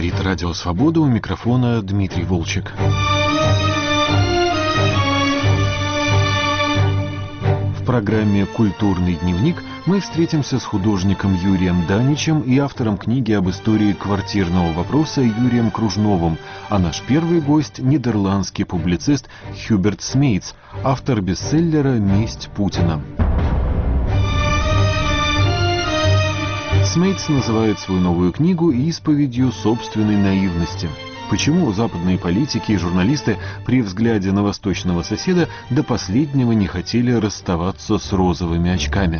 Говорит Радио Свобода, у микрофона Дмитрий Волчек. В программе «Культурный дневник» мы встретимся с художником Юрием Даничем и автором книги об истории квартирного вопроса Юрием Кружновым, а наш первый гость – нидерландский публицист Хьюберт Смейтс, автор бестселлера «Месть Путина». Смейтс называет свою новую книгу исповедью собственной наивности. Почему западные политики и журналисты при взгляде на восточного соседа до последнего не хотели расставаться с розовыми очками?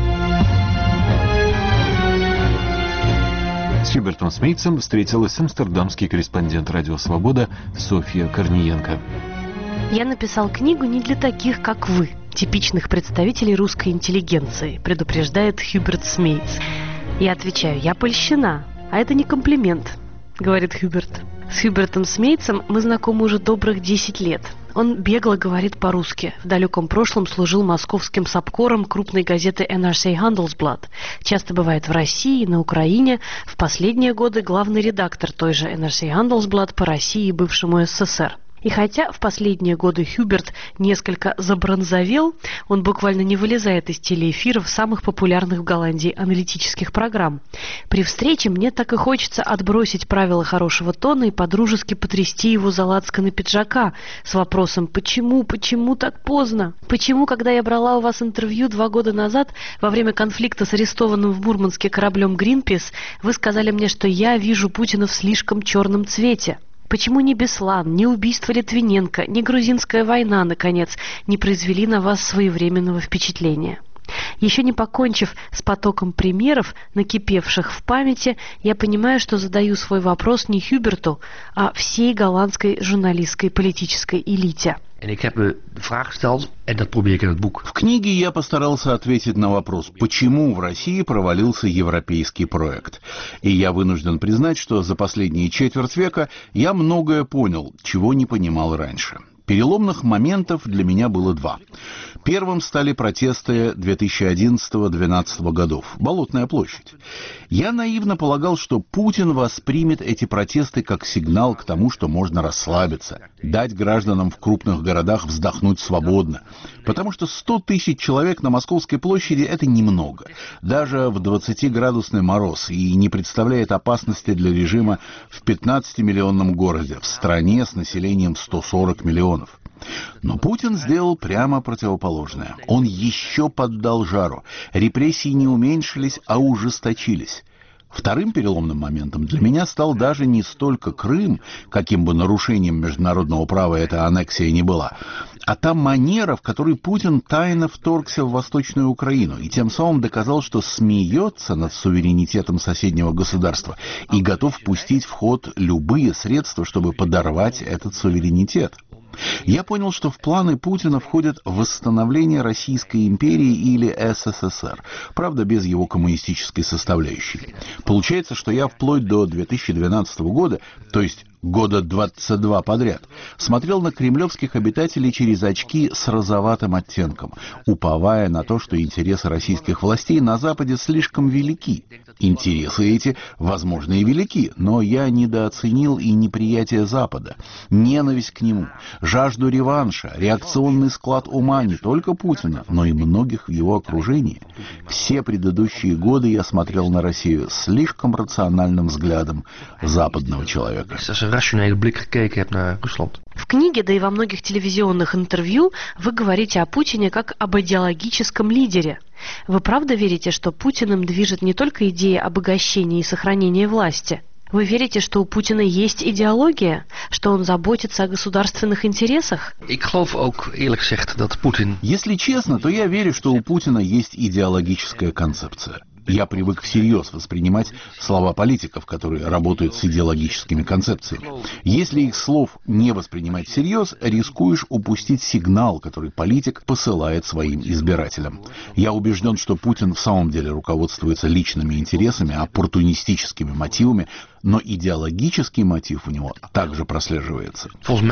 С Хьюбертом Смейтсом встретилась амстердамский корреспондент «Радио Свобода» Софья Корниенко. Я написал книгу не для таких, как вы, типичных представителей русской интеллигенции, предупреждает Хьюберт Смейтс. Я отвечаю, я польщена, а это не комплимент, говорит Хьюберт. С Хьюбертом Смейтсом мы знакомы уже добрых 10 лет. Он бегло говорит по-русски. В далеком прошлом служил московским сабкором крупной газеты NRC Handelsblad. Часто бывает в России, на Украине. В последние годы главный редактор той же NRC Handelsblad по России и бывшему СССР. И хотя в последние годы Хьюберт несколько забронзовел, он буквально не вылезает из телеэфиров самых популярных в Голландии аналитических программ. При встрече мне так и хочется отбросить правила хорошего тона и подружески потрясти его за лацканы пиджака с вопросом «Почему так поздно? Почему, когда я брала у вас интервью 2 года назад, во время конфликта с арестованным в Мурманске кораблем Greenpeace, вы сказали мне, что я вижу Путина в слишком черном цвете?» Почему ни Беслан, ни убийство Литвиненко, ни грузинская война, наконец, не произвели на вас своевременного впечатления? Еще не покончив с потоком примеров, накипевших в памяти, я понимаю, что задаю свой вопрос не Хьюберту, а всей голландской журналистской политической элите. В книге я постарался ответить на вопрос, почему в России провалился европейский проект. И я вынужден признать, что за последние четверть века я многое понял, чего не понимал раньше. Переломных моментов для меня было 2. Первым стали протесты 2011-2012 годов. Болотная площадь. Я наивно полагал, что Путин воспримет эти протесты как сигнал к тому, что можно расслабиться, дать гражданам в крупных городах вздохнуть свободно. Потому что 100 тысяч человек на Московской площади – это немного. Даже в 20-градусный мороз и не представляет опасности для режима в 15-миллионном городе, в стране с населением 140 миллионов. Но Путин сделал прямо противоположное. Он еще поддал жару. Репрессии не уменьшились, а ужесточились. Вторым переломным моментом для меня стал даже не столько Крым, каким бы нарушением международного права эта аннексия не была, а та манера, в которой Путин тайно вторгся в Восточную Украину и тем самым доказал, что смеется над суверенитетом соседнего государства и готов пустить в ход любые средства, чтобы подорвать этот суверенитет. Я понял, что в планы Путина входит восстановление Российской империи или СССР, правда, без его коммунистической составляющей. Получается, что я вплоть до 2012 года, то есть года 22 подряд, смотрел на кремлевских обитателей через очки с розоватым оттенком, уповая на то, что интересы российских властей на Западе слишком велики. Интересы эти, возможно, и велики, но я недооценил и неприятие Запада, ненависть к нему, жажду реванша, реакционный склад ума не только Путина, но и многих в его окружении. Все предыдущие годы я смотрел на Россию слишком рациональным взглядом западного человека. В книге, да и во многих телевизионных интервью вы говорите о Путине как об идеологическом лидере. Вы правда верите, что Путиным движет не только идея обогащения и сохранения власти? Вы верите, что у Путина есть идеология? Что он заботится о государственных интересах? Если честно, то я верю, что у Путина есть идеологическая концепция. Я привык всерьез воспринимать слова политиков, которые работают с идеологическими концепциями. Если их слов не воспринимать всерьез, рискуешь упустить сигнал, который политик посылает своим избирателям. Я убежден, что Путин в самом деле руководствуется личными интересами, оппортунистическими мотивами, но идеологический мотив у него также прослеживается.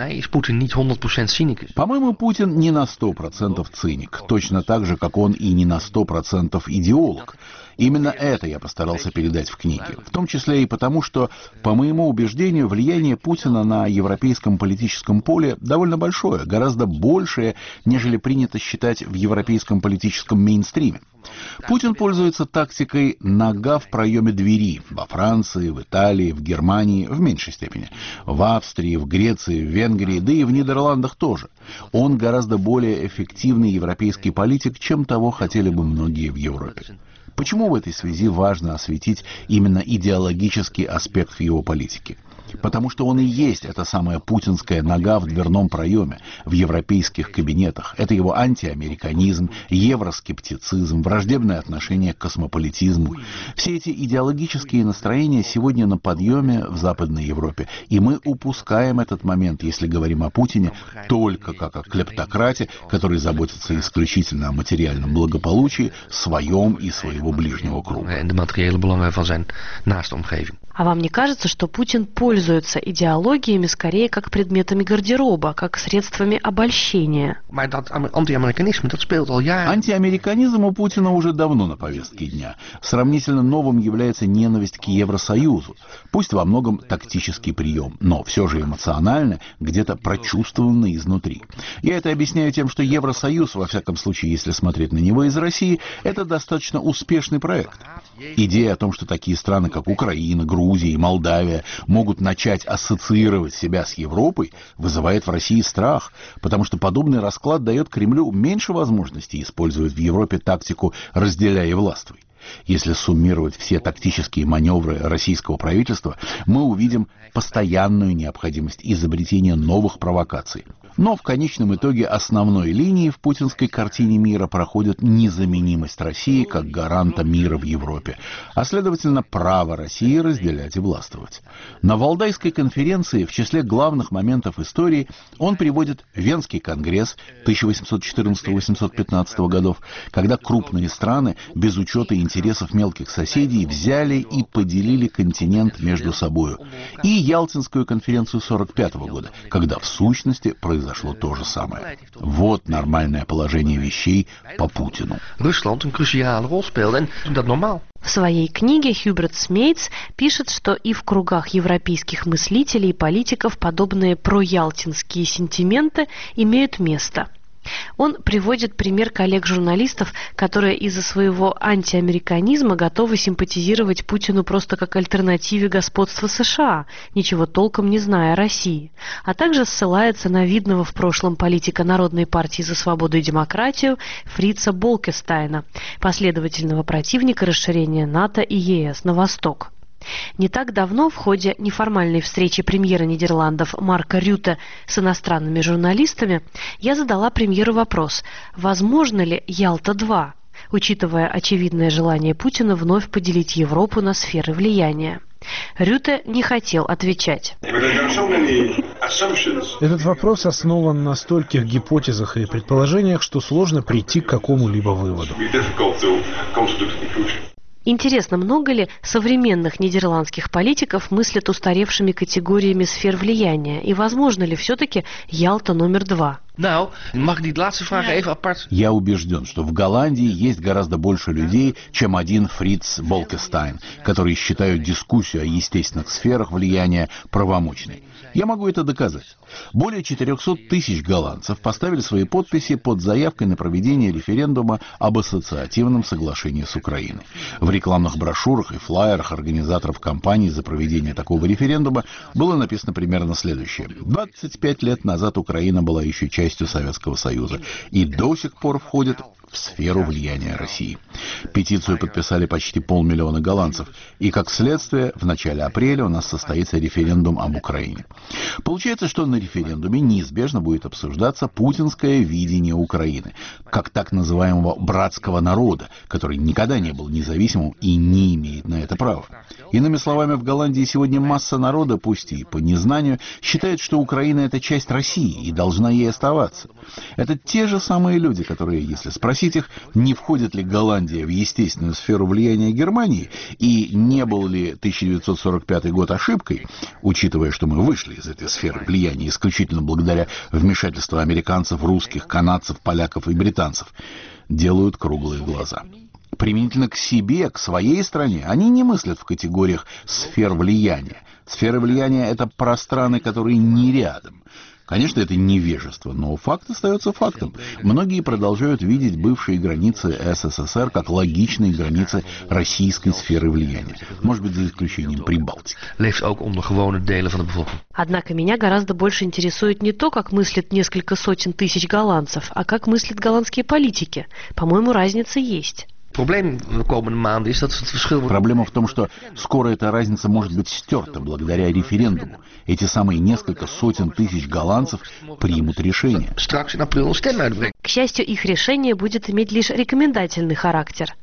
По-моему, Путин не на 100% циник, точно так же, как он и не на 100% идеолог. Именно это я постарался передать в книге, в том числе и потому, что, по моему убеждению, влияние Путина на европейском политическом поле довольно большое, гораздо большее, нежели принято считать в европейском политическом мейнстриме. Путин пользуется тактикой «нога в проеме двери» во Франции, в Италии, в Германии в меньшей степени, в Австрии, в Греции, в Венгрии, да и в Нидерландах тоже. Он гораздо более эффективный европейский политик, чем того хотели бы многие в Европе. Почему в этой связи важно осветить именно идеологический аспект его политики? Потому что он и есть эта самая путинская нога в дверном проеме, в европейских кабинетах. Это его антиамериканизм, евроскептицизм, враждебное отношение к космополитизму. Все эти идеологические настроения сегодня на подъеме в Западной Европе. И мы упускаем этот момент, если говорим о Путине, только как о клептократе, который заботится исключительно о материальном благополучии своем и своего ближнего круга. А вам не кажется, что Путин пользуется идеологиями скорее как предметами гардероба, как средствами обольщения? Антиамериканизм у Путина уже давно на повестке дня. Сравнительно новым является ненависть к Евросоюзу. Пусть во многом тактический прием, но все же эмоционально, где-то прочувствованный изнутри. Я это объясняю тем, что Евросоюз, во всяком случае, если смотреть на него из России, это достаточно успешный проект. Идея о том, что такие страны, как Украина, Грузия и Молдавия могут начать ассоциировать себя с Европой, вызывает в России страх, потому что подобный расклад дает Кремлю меньше возможностей использовать в Европе тактику «разделяй и властвуй». Если суммировать все тактические маневры российского правительства, мы увидим постоянную необходимость изобретения новых провокаций. Но в конечном итоге основной линией в путинской картине мира проходит незаменимость России как гаранта мира в Европе, а следовательно право России разделять и властвовать. На Валдайской конференции в числе главных моментов истории он приводит Венский конгресс 1814-1815 годов, когда крупные страны без учета интересов мелких соседей взяли и поделили континент между собою, и Ялтинскую конференцию 1945 года, когда в сущности произошло то же самое. Вот нормальное положение вещей по Путину. В своей книге Хьюберт Смейтс пишет, что и в кругах европейских мыслителей и политиков подобные проялтинские сентименты имеют место. Он приводит пример коллег-журналистов, которые из-за своего антиамериканизма готовы симпатизировать Путину просто как альтернативе господства США, ничего толком не зная о России, а также ссылается на видного в прошлом политика Народной партии за свободу и демократию Фрица Болкестайна, последовательного противника расширения НАТО и ЕС на восток. Не так давно в ходе неформальной встречи премьера Нидерландов Марка Рюте с иностранными журналистами я задала премьеру вопрос, возможно ли Ялта-2, учитывая очевидное желание Путина вновь поделить Европу на сферы влияния. Рюте не хотел отвечать. Этот вопрос основан на стольких гипотезах и предположениях, что сложно прийти к какому-либо выводу. Интересно, много ли современных нидерландских политиков мыслят устаревшими категориями сфер влияния? И возможно ли все-таки Ялта номер 2? Я убежден, что в Голландии есть гораздо больше людей, чем один Фриц Болкестайн, которые считают дискуссию о естественных сферах влияния правомочной. Я могу это доказать. Более 400 тысяч голландцев поставили свои подписи под заявкой на проведение референдума об ассоциативном соглашении с Украиной. В рекламных брошюрах и флаерах организаторов кампании за проведение такого референдума было написано примерно следующее. 25 лет назад Украина была еще частью Советского Союза и до сих пор входит в сферу влияния России. Петицию подписали почти 500 000 голландцев, и как следствие в начале апреля у нас состоится референдум об Украине. Получается, что на референдуме неизбежно будет обсуждаться путинское видение Украины, как так называемого братского народа, который никогда не был независимым и не имеет на это права. Иными словами, в Голландии сегодня масса народа, пусть и по незнанию, считает, что Украина — это часть России и должна ей оставаться. Это те же самые люди, которые, если спросить спросить их, не входит ли Голландия в естественную сферу влияния Германии и не был ли 1945 год ошибкой, учитывая, что мы вышли из этой сферы влияния исключительно благодаря вмешательству американцев, русских, канадцев, поляков и британцев, делают круглые глаза. Применительно к себе, к своей стране, они не мыслят в категориях сфер влияния. Сферы влияния — это про страны, которые не рядом. Конечно, это невежество, но факт остается фактом. Многие продолжают видеть бывшие границы СССР как логичные границы российской сферы влияния. Может быть, за исключением Прибалтики. Однако меня гораздо больше интересует не то, как мыслят несколько сотен тысяч голландцев, а как мыслят голландские политики. По-моему, разница есть. Проблема в том, что скоро эта разница может быть стерта благодаря референдуму. Эти самые несколько сотен тысяч голландцев примут решение. К счастью, их решение будет иметь лишь рекомендательный характер.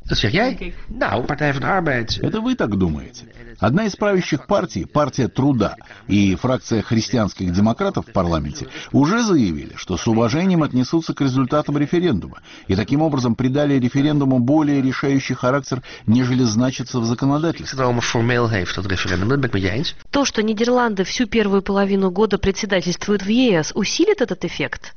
Это вы так думаете? Одна из правящих партий, партия Труда и фракция христианских демократов в парламенте уже заявили, что с уважением отнесутся к результатам референдума и таким образом придали референдуму более решающий характер, нежели значится в законодательстве. То, что Нидерланды всю первую половину года председательствуют в ЕС, усилит этот эффект?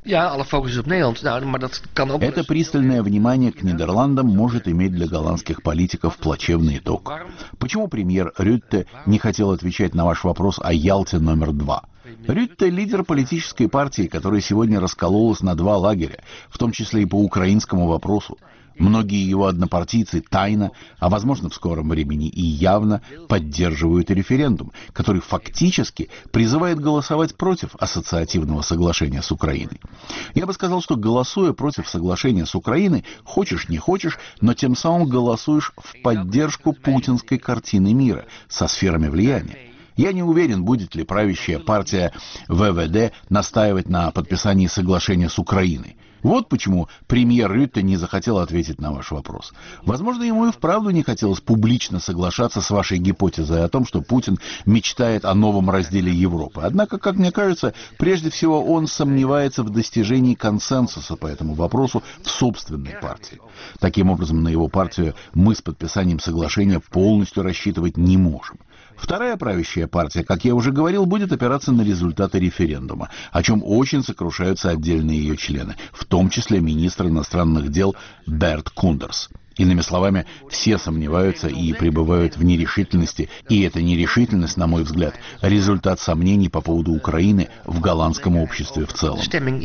Это пристальное внимание к Нидерландам может иметь для голландских политиков плачевный итог. Почему премьер Рютте не хотел отвечать на ваш вопрос о Ялте номер 2? Рютте — лидер политической партии, которая сегодня раскололась на два лагеря, в том числе и по украинскому вопросу. Многие его однопартийцы тайно, а возможно в скором времени и явно поддерживают референдум, который фактически призывает голосовать против ассоциативного соглашения с Украиной. Я бы сказал, что голосуя против соглашения с Украиной, хочешь не хочешь, но тем самым голосуешь в поддержку путинской картины мира со сферами влияния. Я не уверен, будет ли правящая партия ВВД настаивать на подписании соглашения с Украиной. Вот почему премьер Рютте не захотел ответить на ваш вопрос. Возможно, ему и вправду не хотелось публично соглашаться с вашей гипотезой о том, что Путин мечтает о новом разделе Европы. Однако, как мне кажется, прежде всего он сомневается в достижении консенсуса по этому вопросу в собственной партии. Таким образом, на его партию мы с подписанием соглашения полностью рассчитывать не можем. Вторая правящая партия, как я уже говорил, будет опираться на результаты референдума, о чем очень сокрушаются отдельные ее члены, в том числе министр иностранных дел Берт Кундерс. Иными словами, все сомневаются и пребывают в нерешительности, и эта нерешительность, на мой взгляд, результат сомнений по поводу Украины в голландском обществе в целом.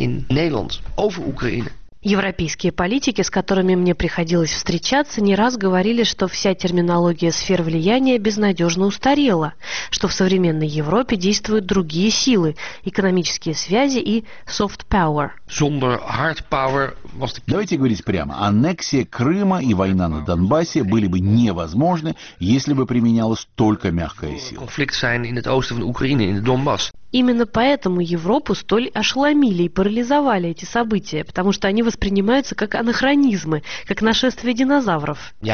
Европейские политики, с которыми мне приходилось встречаться, не раз говорили, что вся терминология сфер влияния безнадежно устарела, что в современной Европе действуют другие силы, экономические связи и soft power. Давайте говорить прямо. Аннексия Крыма и война на Донбассе были бы невозможны, если бы применялась только мягкая сила. Именно поэтому Европу столь ошеломили и парализовали эти события, потому что они воспринимаются как анахронизмы, как нашествие динозавров. Да,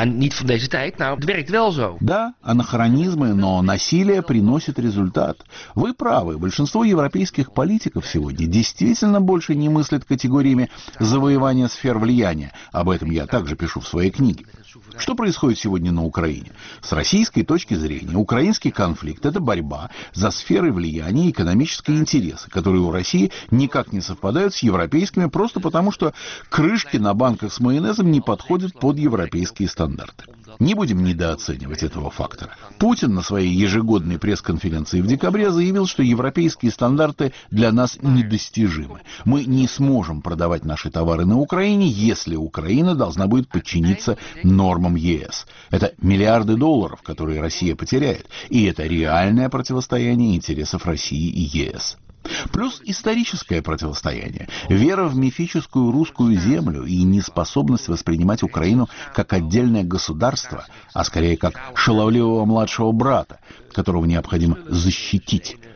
анахронизмы, но насилие приносит результат. Вы правы, большинство европейских политиков сегодня действительно больше не мыслят категориями завоевания сфер влияния. Об этом я также пишу в своей книге. Что происходит сегодня на Украине? С российской точки зрения, украинский конфликт – это борьба за сферы влияния и экономические интересы, которые у России никак не совпадают с европейскими, просто потому что крышки на банках с майонезом не подходят под европейские стандарты. Не будем недооценивать этого фактора. Путин на своей ежегодной пресс-конференции в декабре заявил, что европейские стандарты для нас недостижимы. Мы не сможем продавать наши товары на Украине, если Украина должна будет подчиниться нормам ЕС. Это миллиарды долларов, которые Россия потеряет, и это реальное противостояние интересов России и ЕС. Плюс историческое противостояние, вера в мифическую русскую землю и неспособность воспринимать Украину как отдельное государство, а скорее как шаловливого младшего брата, которого необходимо защитить,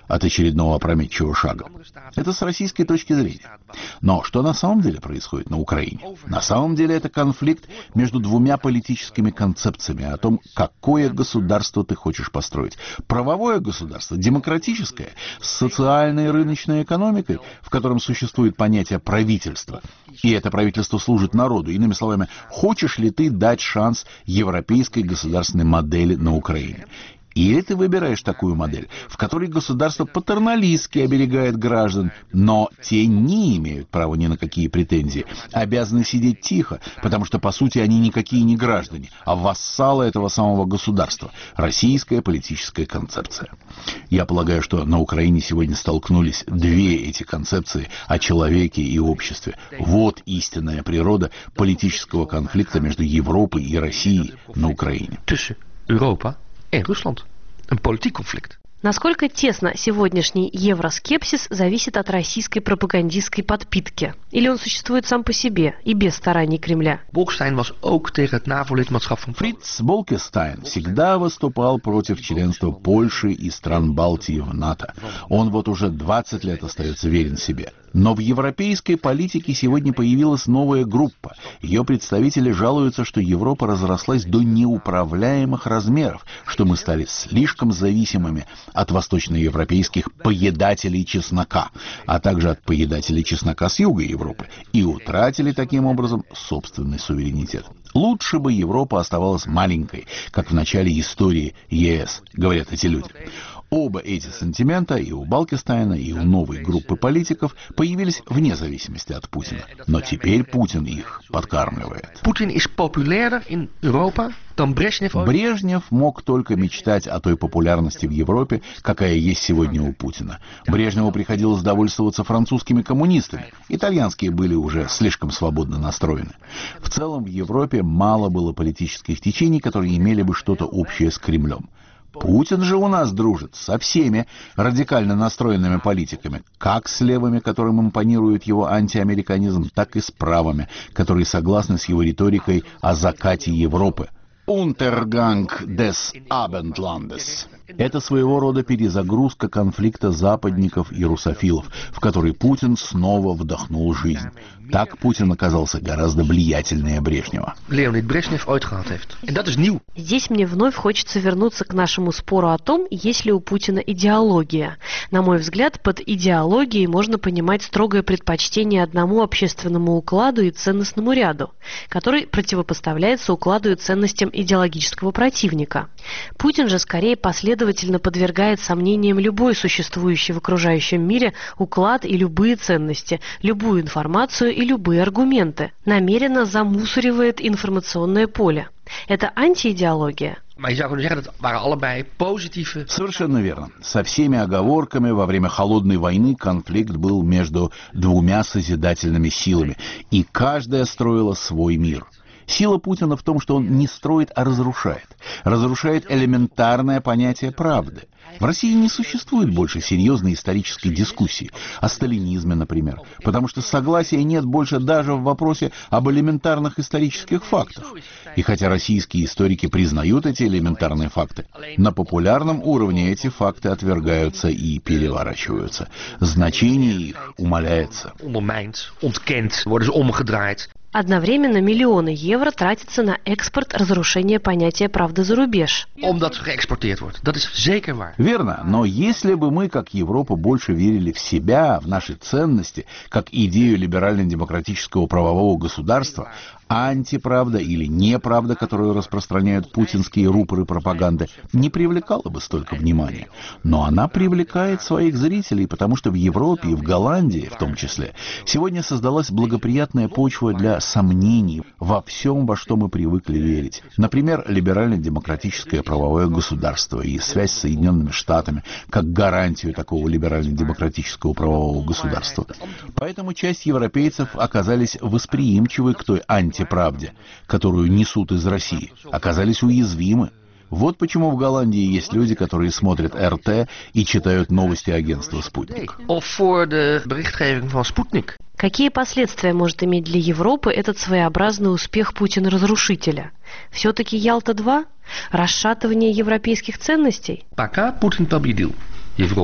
от очередного опрометчивого шага. Это с российской точки зрения. Но что на самом деле происходит на Украине? На самом деле это конфликт между двумя политическими концепциями о том, какое государство ты хочешь построить. Правовое государство, демократическое, с социальной рыночной экономикой, в котором существует понятие правительства. И это правительство служит народу. Иными словами, хочешь ли ты дать шанс европейской государственной модели на Украине? Или ты выбираешь такую модель, в которой государство патерналистски оберегает граждан, но те не имеют права ни на какие претензии, обязаны сидеть тихо, потому что, по сути, они никакие не граждане, а вассалы этого самого государства. Российская политическая концепция. Я полагаю, что на Украине сегодня столкнулись две эти концепции о человеке и обществе. Вот истинная природа политического конфликта между Европой и Россией на Украине. Europa en Rusland. Een politiek conflict. Насколько тесно сегодняшний евроскепсис зависит от российской пропагандистской подпитки? Или он существует сам по себе и без стараний Кремля? Bolkestein was ook tegen het NAVO-lidmaatschap van Фриц Болкестайн всегда выступал против членства Польши и стран Балтии в НАТО. Он вот уже 20 лет остается верен себе. Но в европейской политике сегодня появилась новая группа. Ее представители жалуются, что Европа разрослась до неуправляемых размеров, что мы стали слишком зависимыми от восточноевропейских поедателей чеснока, а также от поедателей чеснока с юга Европы, и утратили таким образом собственный суверенитет. Лучше бы Европа оставалась маленькой, как в начале истории ЕС, говорят эти люди. Оба эти сантимента и у Болкестайна, и у новой группы политиков появились вне зависимости от Путина. Но теперь Путин их подкармливает. Poetin is populairder in Europa dan Brezhnev. Брежнев мог только мечтать о той популярности в Европе, какая есть сегодня у Путина. Брежневу приходилось довольствоваться французскими коммунистами. Итальянские были уже слишком свободно настроены. В целом в Европе мало было политических течений, которые имели бы что-то общее с Кремлем. Путин же у нас дружит со всеми радикально настроенными политиками, как с левыми, которым импонирует его антиамериканизм, так и с правыми, которые согласны с его риторикой о закате Европы. Untergang des Abendlandes. Это своего рода перезагрузка конфликта западников и русофилов, в который Путин снова вдохнул жизнь. Так Путин оказался гораздо влиятельнее Брежнева. Leonid Brezhnev ooit gehad heeft. En dat is nieuw. Здесь мне вновь хочется вернуться к нашему спору о том, есть ли у Путина идеология. На мой взгляд, под идеологией можно понимать строгое предпочтение одному общественному укладу и ценностному ряду, который противопоставляется укладу и ценностям идеологического противника. Путин же скорее последовательно подвергает сомнениям любой существующий в окружающем мире уклад и любые ценности, любую информацию и любые аргументы, намеренно замусоривает информационное поле. Это антиидеология. Maar je zou kunnen zeggen dat waren allebei positieve. Совершенно верно. Со всеми оговорками во время холодной войны конфликт был между двумя созидательными силами, и каждая строила свой мир. Сила Путина в том, что он не строит, а разрушает. Разрушает элементарное понятие правды. В России не существует больше серьезной исторической дискуссии о сталинизме, например, потому что согласия нет больше даже в вопросе об элементарных исторических фактах. И хотя российские историки признают эти элементарные факты, на популярном уровне эти факты отвергаются и переворачиваются. Значение их умаляется. Ondermijnd, ontkend, worden ze omgedraaid. Одновременно миллионы евро тратятся на экспорт разрушения понятия правды за рубеж. Omdat ze geëxporteerd wordt. Dat is zeker waar. Верно, но если бы мы, как Европа, больше верили в себя, в наши ценности, как идею либерально-демократического правового государства, антиправда или неправда, которую распространяют путинские рупоры пропаганды, не привлекала бы столько внимания. Но она привлекает своих зрителей, потому что в Европе и в Голландии, в том числе, сегодня создалась благоприятная почва для сомнений во всем, во что мы привыкли верить. Например, либерально-демократическое правовое государство и связь с Соединенными Штатами как гарантию такого либерально-демократического правового государства. Поэтому часть европейцев оказались восприимчивы к той антиправде, которую несут из России, оказались уязвимы. Вот почему в Голландии есть люди, которые смотрят РТ и читают новости агентства «Спутник». Of voor de berichtgeving van Sputnik. Какие последствия может иметь для Европы этот своеобразный успех Путина-разрушителя? Все-таки Ялта-2? Расшатывание европейских ценностей? Пока Путин победил Европе.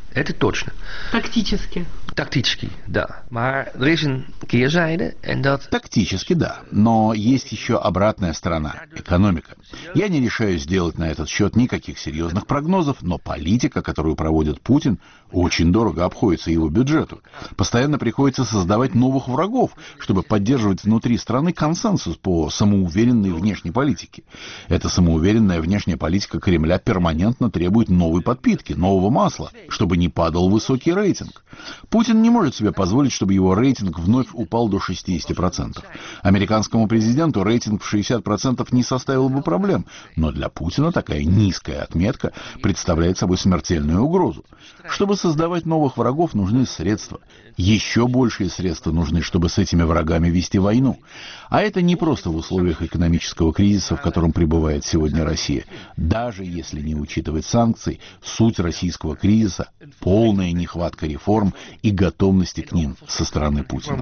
Это точно. Тактически. Тактически, да. Maar er is een keerzijde en dat... Тактически, да. Но есть еще обратная сторона – экономика. Я не решаюсь сделать на этот счет никаких серьезных прогнозов, но политика, которую проводит Путин, очень дорого обходится его бюджету. Постоянно приходится создавать новых врагов, чтобы поддерживать внутри страны консенсус по самоуверенной внешней политике. Эта самоуверенная внешняя политика Кремля перманентно требует новой подпитки, нового масла, чтобы не падал высокий рейтинг. Путин не может себе позволить, чтобы его рейтинг вновь упал до 60%. Американскому президенту рейтинг в 60% не составил бы проблем, но для Путина такая низкая отметка представляет собой смертельную угрозу. Чтобы создавать новых врагов, нужны средства. Еще большие средства нужны, чтобы с этими врагами вести войну. А это не просто в условиях экономического кризиса, в котором пребывает сегодня Россия. Даже если не учитывать санкций, суть российского кризиса – полная нехватка реформ и готовности к ним со стороны Путина.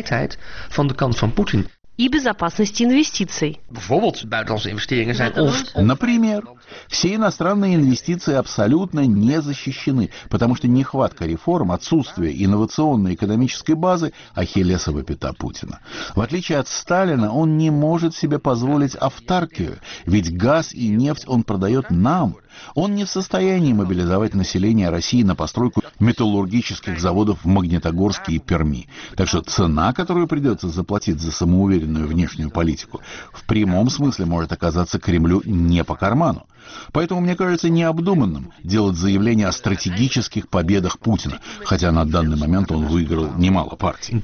И безопасности инвестиций. Например, все иностранные инвестиции абсолютно не защищены, потому что нехватка реформ, отсутствие инновационной экономической базы – ахиллесова пята Путина. В отличие от Сталина, он не может себе позволить автаркию, ведь газ и нефть он продает нам. Он не в состоянии мобилизовать население России на постройку металлургических заводов в Магнитогорске и Перми. Так что цена, которую придется заплатить за самоуверенную внешнюю политику, в прямом смысле может оказаться Кремлю не по карману. Поэтому мне кажется необдуманным делать заявление о стратегических победах Путина, хотя на данный момент он выиграл немало партий.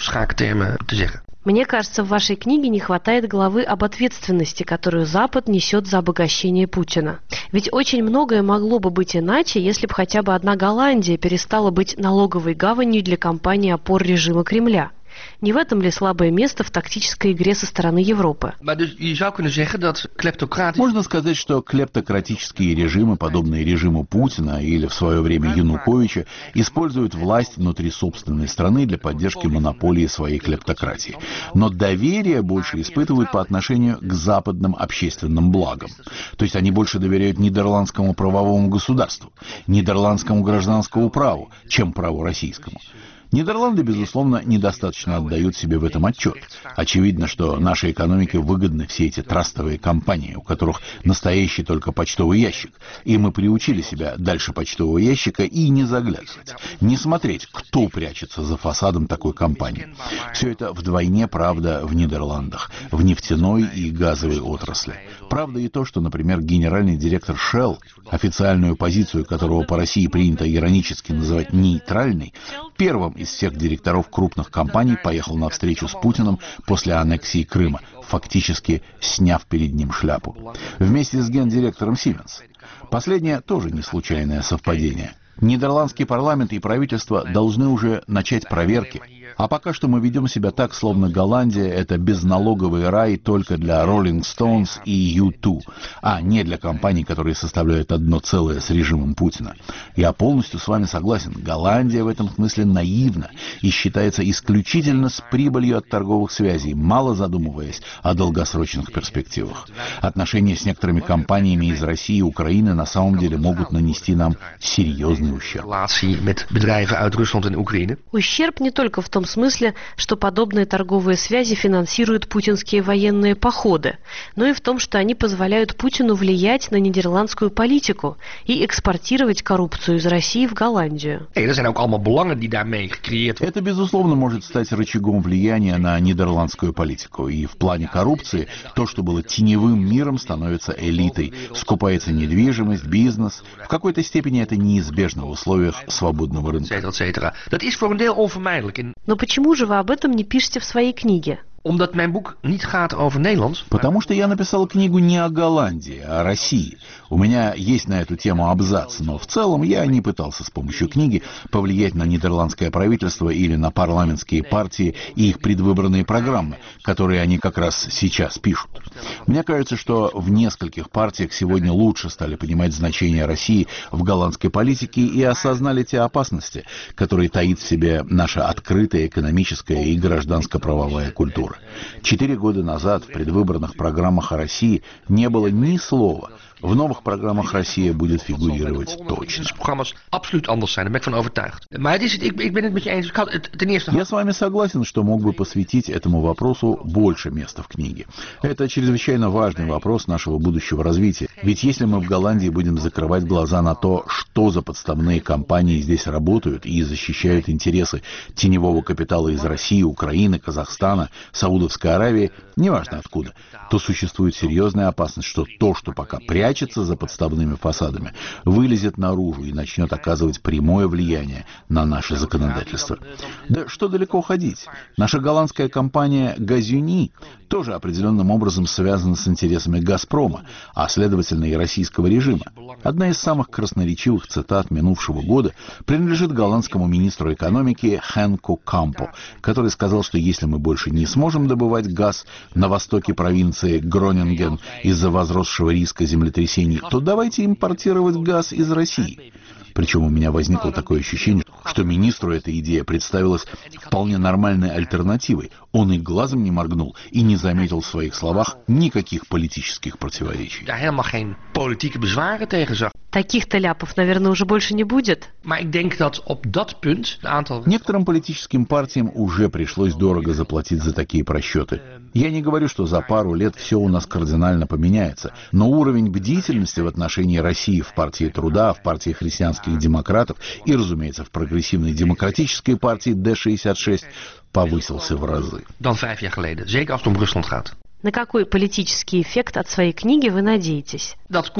Мне кажется, в вашей книге не хватает главы об ответственности, которую Запад несет за обогащение Путина. Ведь очень многое могло бы быть иначе, если бы хотя бы одна Голландия перестала быть налоговой гаванью для компаний опор режима Кремля. Не в этом ли слабое место в тактической игре со стороны Европы? Можно сказать, что клептократические режимы, подобные режиму Путина или в свое время Януковича, используют власть внутри собственной страны для поддержки монополии своей клептократии. Но доверие больше испытывают по отношению к западным общественным благам. То есть они больше доверяют нидерландскому правовому государству, нидерландскому гражданскому праву, чем праву российскому. Нидерланды, безусловно, недостаточно отдают себе в этом отчет. Очевидно, что нашей экономике выгодны все эти трастовые компании, у которых настоящий только почтовый ящик. И мы приучили себя дальше почтового ящика и не заглядывать, не смотреть, кто прячется за фасадом такой компании. Все это вдвойне правда в Нидерландах, в нефтяной и газовой отрасли. Правда и то, что, например, генеральный директор Shell, официальную позицию которого по России принято иронически называть нейтральной, первым из всех директоров крупных компаний поехал на встречу с Путиным после аннексии Крыма, фактически сняв перед ним шляпу. Вместе с гендиректором Siemens. Последнее тоже не случайное совпадение. Нидерландский парламент и правительство должны уже начать проверки. А пока что мы ведем себя так, словно Голландия – это безналоговый рай только для Rolling Stones и U2, а не для компаний, которые составляют одно целое с режимом Путина. Я полностью с вами согласен. Голландия в этом смысле наивна и считается исключительно с прибылью от торговых связей, мало задумываясь о долгосрочных перспективах. Отношения с некоторыми компаниями из России и Украины на самом деле могут нанести нам серьезный ущерб. Ущерб не только в том смысле, что подобные торговые связи финансируют путинские военные походы, но и в том, что они позволяют Путину влиять на нидерландскую политику и экспортировать коррупцию из России в Голландию. Это, безусловно, может стать рычагом влияния на нидерландскую политику. И в плане коррупции то, что было теневым миром, становится элитой. Скупается недвижимость, бизнес. В какой-то степени это неизбежно в условиях свободного рынка. Но почему же вы об этом не пишете в своей книге? Потому что я написал книгу не о Голландии, а о России. У меня есть на эту тему абзац, но в целом я не пытался с помощью книги повлиять на нидерландское правительство или на парламентские партии и их предвыборные программы, которые они как раз сейчас пишут. Мне кажется, что в нескольких партиях сегодня лучше стали понимать значение России в голландской политике и осознали те опасности, которые таит в себе наша открытая экономическая и гражданско-правовая культура. 4 года назад в предвыборных программах о России не было ни слова, В новых программах Россия будет фигурировать точно. Я с вами согласен, что мог бы посвятить этому вопросу больше места в книге. Это чрезвычайно важный вопрос нашего будущего развития. Ведь если мы в Голландии будем закрывать глаза на то, что за подставные компании здесь работают и защищают интересы теневого капитала из России, Украины, Казахстана, Саудовской Аравии, неважно откуда, то существует серьезная опасность, что то, что пока прячется за подставными фасадами, вылезет наружу и начнет оказывать прямое влияние на наше законодательство. Да что далеко ходить? Наша голландская компания «Газюни» тоже определенным образом связана с интересами «Газпрома», а следовательно и российского режима. Одна из самых красноречивых цитат минувшего года принадлежит голландскому министру экономики Хенку Кампу, который сказал, что если мы больше не сможем добывать газ на востоке провинции Гронинген из-за возросшего риска землетрясений, то давайте импортировать газ из России. Причем у меня возникло такое ощущение, что министру эта идея представилась вполне нормальной альтернативой. Он и глазом не моргнул и не заметил в своих словах никаких политических противоречий. Таких-то ляпов, наверное, уже больше не будет. Некоторым политическим партиям уже пришлось дорого заплатить за такие просчеты. Я не говорю, что за пару лет все у нас кардинально поменяется, но уровень бдительности в отношении России в партии Труда, в партии христианских демократов и, разумеется, в прогрессивной демократической партии Д-66 повысился в разы. На какой политический эффект от своей книги вы надеетесь?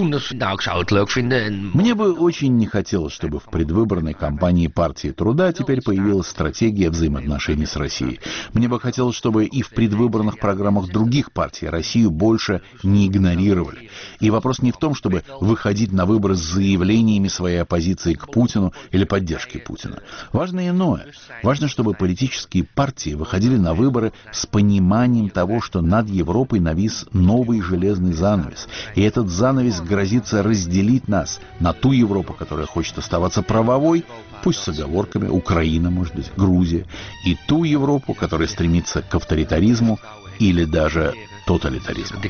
Мне бы очень не хотелось, чтобы в предвыборной кампании партии Труда теперь появилась стратегия взаимоотношений с Россией. Мне бы хотелось, чтобы и в предвыборных программах других партий Россию больше не игнорировали. И вопрос не в том, чтобы выходить на выборы с заявлениями своей оппозиции к Путину или поддержки Путина. Важно иное. Важно, чтобы политические партии выходили на выборы с пониманием того, что над Европой навис новый железный занавес. И этот занавес грозится разделить нас на ту Европу, которая хочет оставаться правовой, пусть с оговорками, Украина, может быть, Грузия, и ту Европу, которая стремится к авторитаризму или даже тоталитаризму.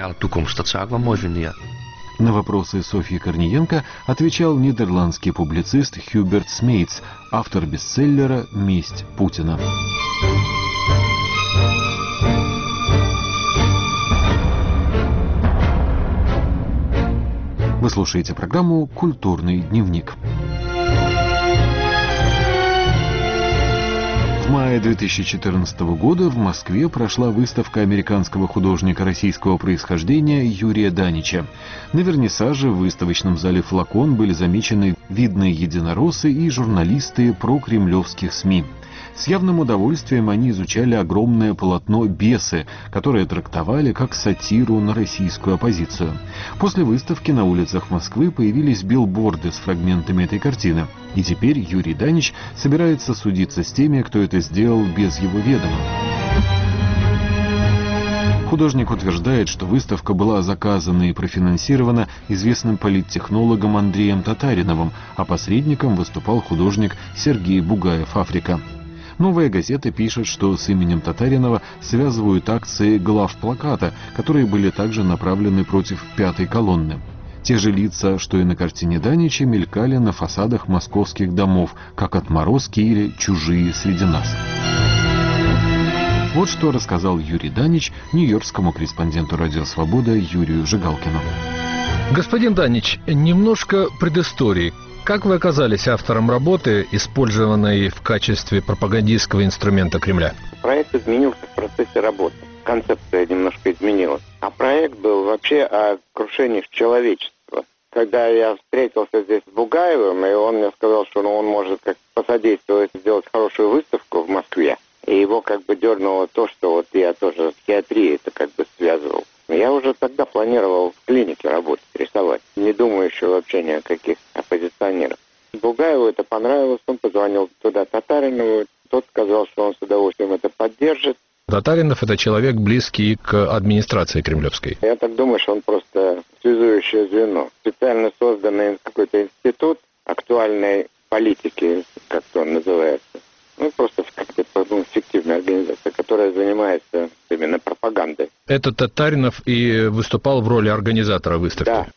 На вопросы Софьи Корниенко отвечал нидерландский публицист Хьюберт Смейтс, автор бестселлера «Месть Путина». Вы слушаете программу «Культурный дневник». В мае 2014 года в Москве прошла выставка американского художника российского происхождения Юрия Данича. На вернисаже в выставочном зале «Флакон» были замечены видные единороссы и журналисты прокремлевских СМИ. С явным удовольствием они изучали огромное полотно «Бесы», которое трактовали как сатиру на российскую оппозицию. После выставки на улицах Москвы появились билборды с фрагментами этой картины. И теперь Юрий Данич собирается судиться с теми, кто это сделал без его ведома. Художник утверждает, что выставка была заказана и профинансирована известным политтехнологом Андреем Татариновым, а посредником выступал художник Сергей Бугаев-Африка. «Новая газета» пишет, что с именем Татаринова связывают акции главплаката, которые были также направлены против «Пятой колонны». Те же лица, что и на картине Данича, мелькали на фасадах московских домов, как отморозки или чужие среди нас. Вот что рассказал Юрий Данич нью-йоркскому корреспонденту «Радио Свобода» Юрию Жигалкину. Господин Данич, немножко предыстории. Как вы оказались автором работы, использованной в качестве пропагандистского инструмента Кремля? Проект изменился в процессе работы. Концепция немножко изменилась. А проект был вообще о крушении человечества. Когда я встретился здесь с Бугаевым, и он мне сказал, что он может как посодействовать сделать хорошую выставку в Москве, и его как бы дернуло то, что вот я тоже в психиатрии это как бы связывал. Я уже тогда планировал в клинике работать, рисовать. Не думаю еще вообще ни о каких оппозиционерах. Бугаеву это понравилось, он позвонил туда Татаринову. Тот сказал, что он с удовольствием это поддержит. Татаринов – это человек, близкий к администрации кремлевской. Я так думаю, что он просто связующее звено. Специально созданный какой-то институт актуальной политики, как-то он называется. Просто как-то фиктивная организация, которая занимается именно пропагандой. Этот Татаринов и выступал в роли организатора выставки? Да, он как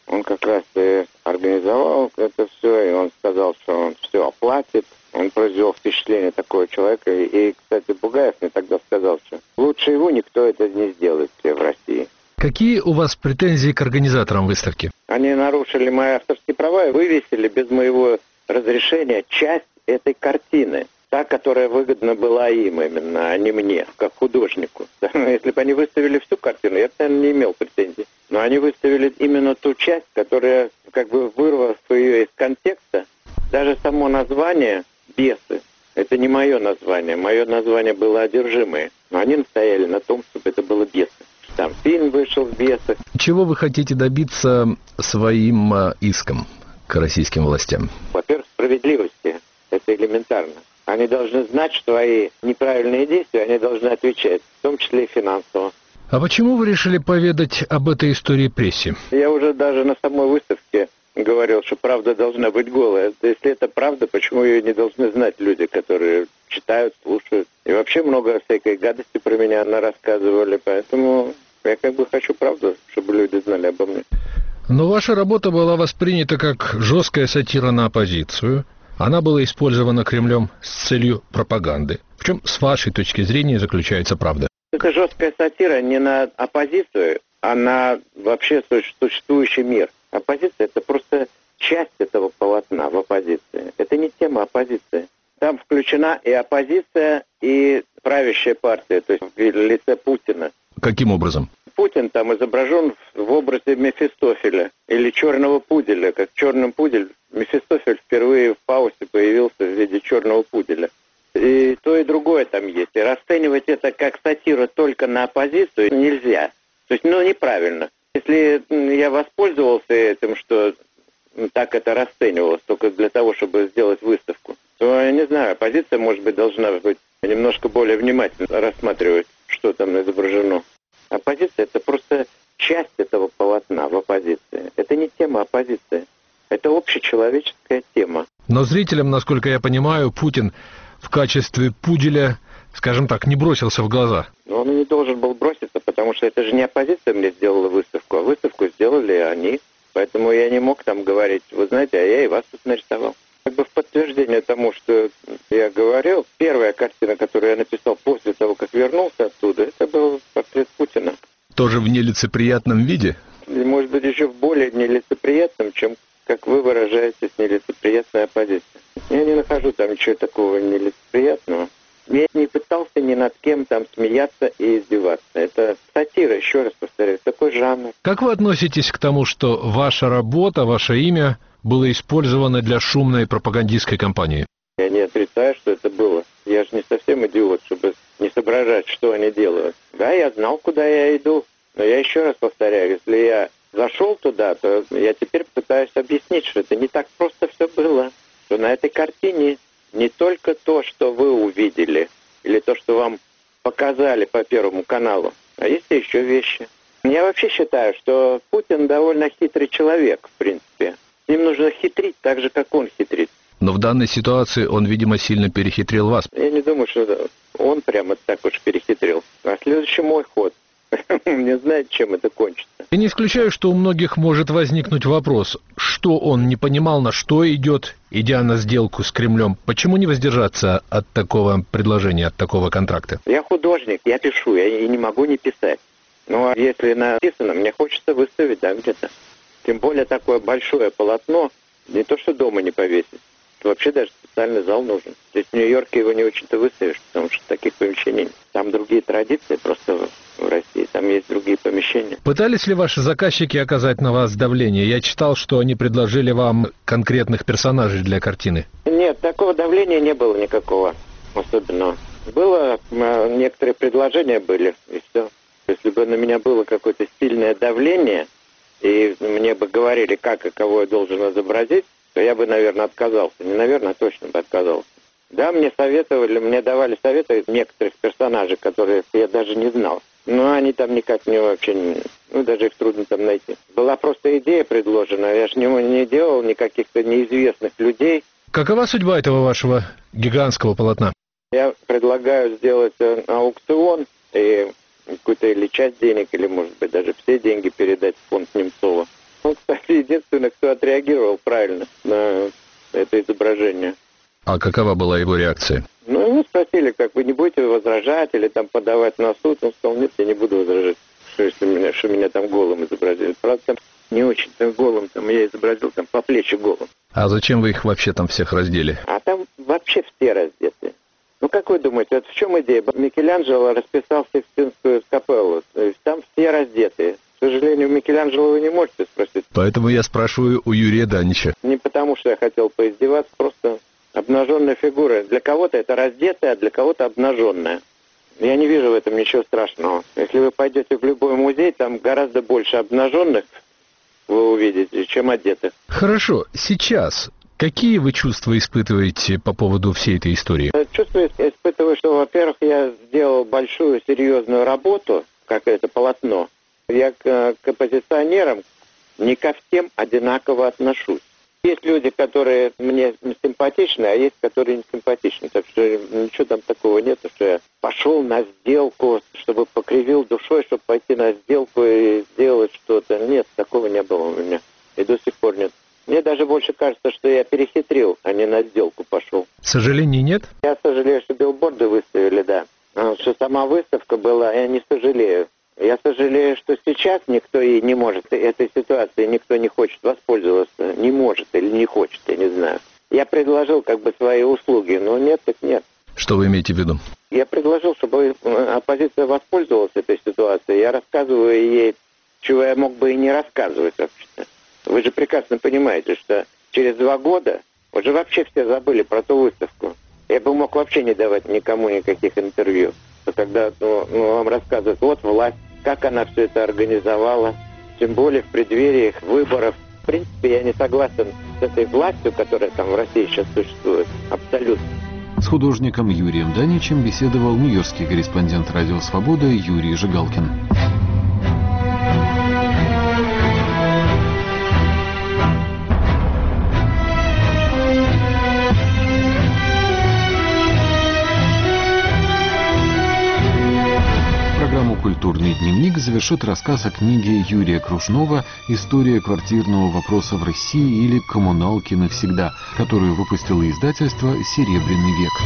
раз и организовал это все, и он сказал, что он все оплатит. Он произвел впечатление такого человека. И, кстати, Бугаев мне тогда сказал, что лучше его никто это не сделает в России. Какие у вас претензии к организаторам выставки? Они нарушили мои авторские права и вывесили без моего разрешения часть этой картины. Та, которая выгодна была им именно, а не мне, как художнику. Если бы они выставили всю картину, я бы, наверное, не имел претензий. Но они выставили именно ту часть, которая, как бы вырвав ее из контекста, даже само название «Бесы» — это не мое название. Мое название было «Одержимые». Но они настояли на том, чтобы это было «Бесы». Там фильм вышел в «Бесах». Чего вы хотите добиться своим иском к российским властям? Во-первых, справедливости. Это элементарно. Они должны знать, что свои неправильные действия они должны отвечать, в том числе и финансово. А почему вы решили поведать об этой истории прессе? Я уже даже на самой выставке говорил, что правда должна быть голая. Если это правда, почему ее не должны знать люди, которые читают, слушают? И вообще много всякой гадости про меня рассказывали, поэтому я как бы хочу правду, чтобы люди знали обо мне. Но ваша работа была воспринята как жесткая сатира на оппозицию. Она была использована Кремлем с целью пропаганды. В чем, с вашей точки зрения, заключается правда? Это жесткая сатира не на оппозицию, а на вообще существующий мир. Оппозиция — это просто часть этого полотна в оппозиции. Это не тема оппозиции. Там включена и оппозиция, и правящая партия, то есть в лице Путина. Каким образом? Путин там изображен в образе Мефистофеля или черного пуделя. Как черный пудель, Мефистофель впервые в Фаусте появился в виде черного пуделя. И то, и другое там есть. И расценивать это как сатиру только на оппозицию нельзя. То есть, неправильно. Если я воспользовался этим, что так это расценивалось, только для того, чтобы сделать выставку, то, я не знаю, оппозиция, может быть, должна быть немножко более внимательно рассматривать, что там изображено. Оппозиция — это просто часть этого полотна в оппозиции. Это не тема оппозиции. Это общечеловеческая тема. Но зрителям, насколько я понимаю, Путин в качестве пуделя, скажем так, не бросился в глаза. Но он и не должен был броситься, потому что это же не оппозиция мне сделала выставку, а выставку сделали они. Поэтому я не мог там говорить, вы знаете, а я и вас тут нарисовал. Как бы в подтверждение тому, что я говорил, первая картина, которую я написал после того, как вернулся оттуда, это был портрет Путина. Тоже в нелицеприятном виде? И, может быть, еще в более нелицеприятном, чем, как вы выражаетесь, нелицеприятная оппозиция. Я не нахожу там ничего такого нелицеприятного. Я не пытался ни над кем там смеяться и издеваться. Это сатира, еще раз повторяю, такой жанр. Как вы относитесь к тому, что ваша работа, ваше имя было использовано для шумной пропагандистской кампании? Я не отрицаю, что это было. Я же не совсем идиот, чтобы не соображать, что они делают. Да, я знал, куда я иду. Но я еще раз повторяю, если я зашел туда, то я теперь пытаюсь объяснить, что это не так просто все было. Что на этой картине не только то, что вы увидели, или то, что вам показали по Первому каналу, а есть и еще вещи. Я вообще считаю, что Путин довольно хитрый человек, в принципе. С ним нужно хитрить так же, как он хитрит. Но в данной ситуации он, видимо, сильно перехитрил вас. Я не думаю, что он прямо так уж перехитрил. А следующий мой ход. Не знает, чем это кончится. Я не исключаю, что у многих может возникнуть вопрос, что он не понимал, на что идет, идя на сделку с Кремлем. Почему не воздержаться от такого предложения, от такого контракта? Я художник, я пишу, я и не могу не писать. Но если написано, мне хочется выставить, да, где-то. Тем более такое большое полотно, не то что дома не повесить. Вообще даже специальный зал нужен. То есть в Нью-Йорке его не очень-то выставишь, потому что таких помещений нет. Там другие традиции просто в России, там есть другие помещения. Пытались ли ваши заказчики оказать на вас давление? Я читал, что они предложили вам конкретных персонажей для картины. Нет, такого давления не было никакого особенного. Было, некоторые предложения были, и все. Если бы на меня было какое-то сильное давление, и мне бы говорили, как и кого я должен изобразить, то я бы, наверное, отказался. Не наверное, а точно бы отказался. Да, мне советовали, мне давали советы некоторых персонажей, которые я даже не знал. Но они там никак не вообще, даже их трудно там найти. Была просто идея предложена, я же не делал никаких-то неизвестных людей. Какова судьба этого вашего гигантского полотна? Я предлагаю сделать аукцион и какую-то или часть денег, или, может быть, даже все деньги передать в фонд Немцова. Он, кстати, единственный, кто отреагировал правильно на это изображение. А какова была его реакция? Ну, его спросили, как вы не будете возражать или там подавать на суд. Он сказал, нет, я не буду возражать, что меня там голым изобразили. Правда, там не очень там голым, там я изобразил там по плечи голым. А зачем вы их вообще там всех раздели? А там вообще все раздеты. Ну, как вы думаете, вот в чем идея? Микеланджело расписал Сикстинскую капеллу. То есть там все раздеты. К сожалению, Микеланджело вы не можете спросить. Поэтому я спрашиваю у Юрия Данича. Не потому, что я хотел поиздеваться, просто обнаженная фигура. Для кого-то это раздетая, а для кого-то обнаженная. Я не вижу в этом ничего страшного. Если вы пойдете в любой музей, там гораздо больше обнаженных вы увидите, чем одетых. Хорошо, сейчас какие вы чувства испытываете по поводу всей этой истории? Чувства испытываю, что, во-первых, я сделал большую серьезную работу, как это полотно. Я к оппозиционерам не ко всем одинаково отношусь. Есть люди, которые мне симпатичны, а есть, которые не симпатичны. Так что ничего там такого нет, что я пошел на сделку, чтобы покривил душой, чтобы пойти на сделку и сделать что-то. Нет, такого не было у меня. И до сих пор нет. Мне даже больше кажется, что я перехитрил, а не на сделку пошел. Сожалений нет? Я сожалею, что билборды выставили, да. Что сама выставка была, я не сожалею. Я сожалею, что сейчас никто и не может, этой ситуации никто не хочет воспользоваться, не может или не хочет, я не знаю. Я предложил как бы свои услуги, но нет, так нет. Что вы имеете в виду? Я предложил, чтобы оппозиция воспользовалась этой ситуацией. Я рассказываю ей, чего я мог бы и не рассказывать вообще-то. Вы же прекрасно понимаете, что через 2 года уже вообще все забыли про ту выставку. Я бы мог вообще не давать никому никаких интервью. Когда вам рассказывают, вот власть, как она все это организовала, тем более в преддверии выборов. В принципе, я не согласен с этой властью, которая там в России сейчас существует. Абсолютно. С художником Юрием Даничем беседовал нью-йоркский корреспондент «Радио Свобода» Юрий Жигалкин. Программу «Культурный дневник» завершит рассказ о книге Юрия Кружнова «История квартирного вопроса в России» или «Коммуналки навсегда», которую выпустило издательство «Серебряный век».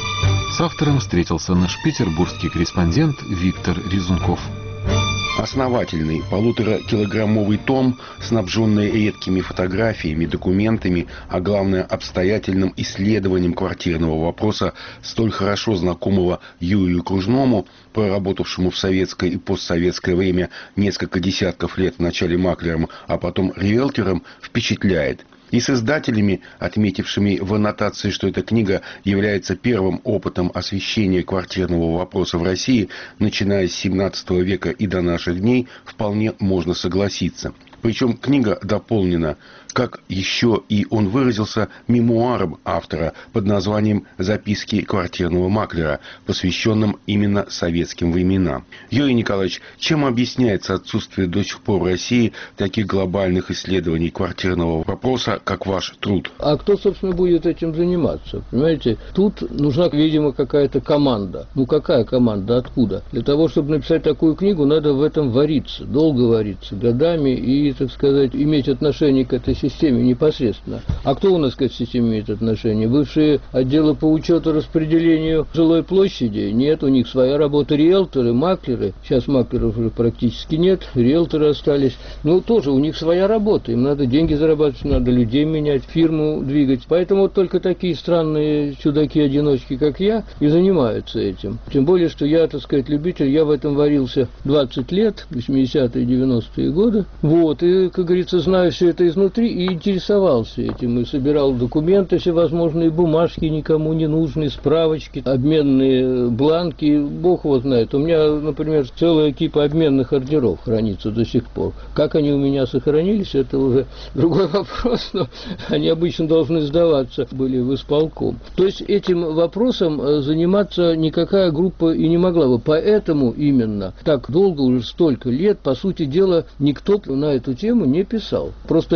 С автором встретился наш петербургский корреспондент Виктор Резунков. Основательный 1,5-килограммовый том, снабженный редкими фотографиями, документами, а главное обстоятельным исследованием квартирного вопроса, столь хорошо знакомого Юрию Кружному, проработавшему в советское и постсоветское время несколько десятков лет вначале маклером, а потом риэлтором, впечатляет. И с издателями, отметившими в аннотации, что эта книга является первым опытом освещения квартирного вопроса в России, начиная с XVII века и до наших дней, вполне можно согласиться. Причем книга дополнена, как еще и он выразился, мемуаром автора под названием «Записки квартирного маклера», посвященным именно советским временам. Юрий Николаевич, чем объясняется отсутствие до сих пор в России таких глобальных исследований квартирного вопроса, как ваш труд? А кто, собственно, будет этим заниматься? Понимаете, тут нужна, видимо, какая-то команда. Ну, какая команда? Откуда? Для того, чтобы написать такую книгу, надо в этом вариться, долго вариться, годами и, так сказать, иметь отношение к этой системе непосредственно. А кто у нас к этой системе имеет отношение? Бывшие отделы по учету распределению жилой площади? Нет, у них своя работа. Риэлторы, маклеры. Сейчас маклеров уже практически нет, риэлторы остались. Ну, тоже у них своя работа. Им надо деньги зарабатывать, надо людей менять, фирму двигать. Поэтому вот только такие странные чудаки-одиночки, как я, и занимаются этим. Тем более, что я, так сказать, любитель, я в этом варился 20 лет, 80-е, 90-е годы. Вот, и, как говорится, знаю все это изнутри и интересовался этим. И собирал документы всевозможные, бумажки никому не нужные, справочки, обменные бланки, бог его знает. У меня, например, целая кипа обменных ордеров хранится до сих пор. Как они у меня сохранились, это уже другой вопрос, но они обычно должны сдаваться были в исполком. То есть этим вопросом заниматься никакая группа и не могла бы. Поэтому именно так долго, уже столько лет, по сути дела, никто на эту тему не писал. Просто действительно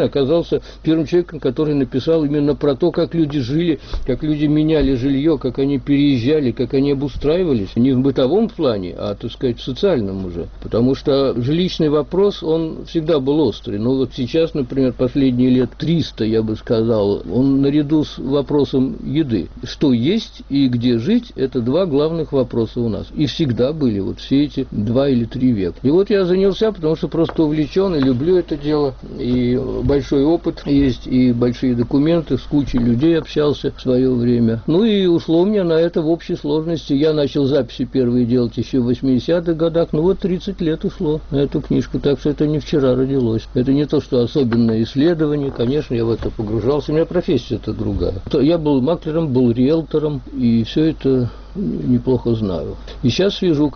оказался первым человеком, который написал именно про то, как люди жили, как люди меняли жилье, как они переезжали, как они обустраивались. Не в бытовом плане, а, так сказать, в социальном уже. Потому что жилищный вопрос, он всегда был острый. Но вот сейчас, например, последние лет 300, я бы сказал, он наряду с вопросом еды. Что есть и где жить, это два главных вопроса у нас. И всегда были вот все эти 2 или 3 века. И вот я занялся, потому что просто увлечен и люблю это дело. И большой опыт есть, и большие документы, с кучей людей общался в свое время. Ну и ушло у меня на это в общей сложности. Я начал записи первые делать еще в 80-х годах, ну вот 30 лет ушло на эту книжку, так что это не вчера родилось. Это не то, что особенное исследование, конечно, я в это погружался, у меня профессия-то другая. Я был маклером, был риэлтором, и все это неплохо знаю. И сейчас слежу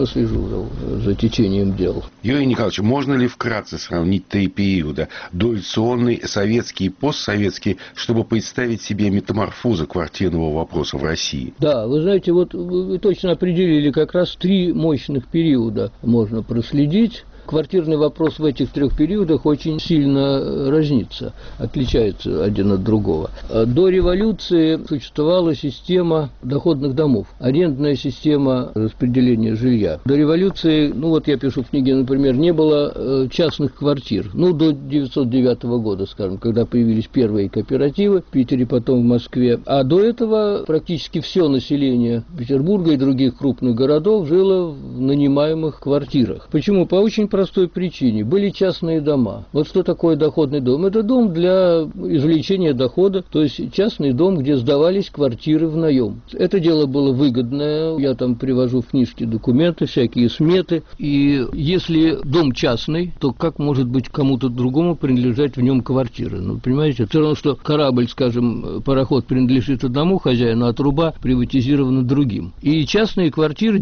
за течением дел. Юрий Николаевич, можно ли вкратце сравнить 3 периода: дореволюционный, советский и постсоветский, чтобы представить себе метаморфозу квартирного вопроса в России? Да, вы знаете, вот вы точно определили, как раз 3 мощных периода можно проследить. Квартирный вопрос в этих 3 периодах очень сильно разнится, отличается один от другого. До революции существовала система доходных домов, арендная система распределения жилья. До революции, ну вот я пишу в книге, например, не было частных квартир, ну до 1909 года, скажем, когда появились первые кооперативы в Питере, потом в Москве. А до этого практически все население Петербурга и других крупных городов жило в нанимаемых квартирах. Почему? По очень простой причине. Были частные дома. Вот что такое доходный дом? Это дом для извлечения дохода, то есть частный дом, где сдавались квартиры в наем. Это дело было выгодное. Я там привожу в книжке документы, всякие сметы. И если дом частный, то как может быть кому-то другому принадлежать в нем квартира? Ну, понимаете, все равно, что корабль, скажем, пароход принадлежит одному хозяину, а труба приватизирована другим. И частные квартиры,